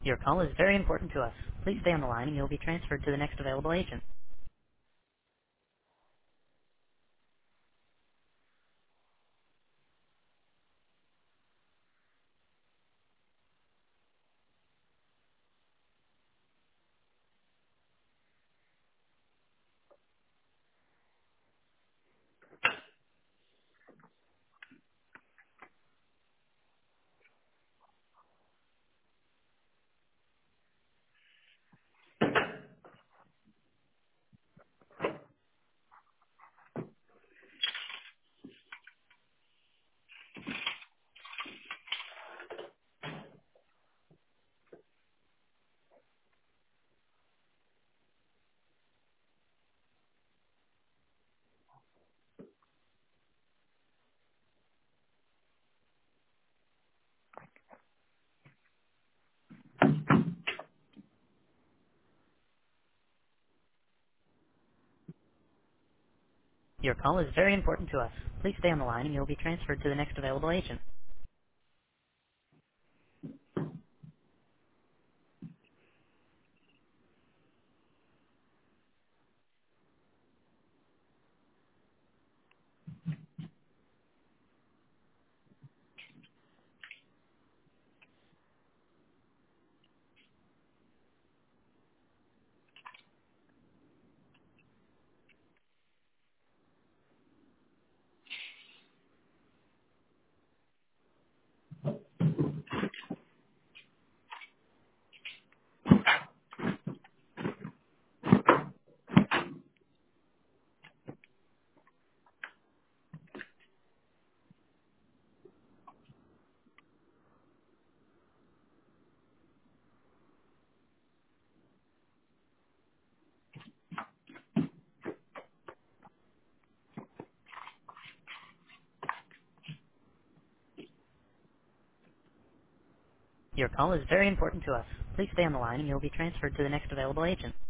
Your call is very important to us. Please stay on the line and you'll be transferred to the next available agent. Your call is very important to us. Please stay on the line and you'll be transferred to the next available agent. Your call is very important to us. Please stay on the line and you'll be transferred to the next available agent.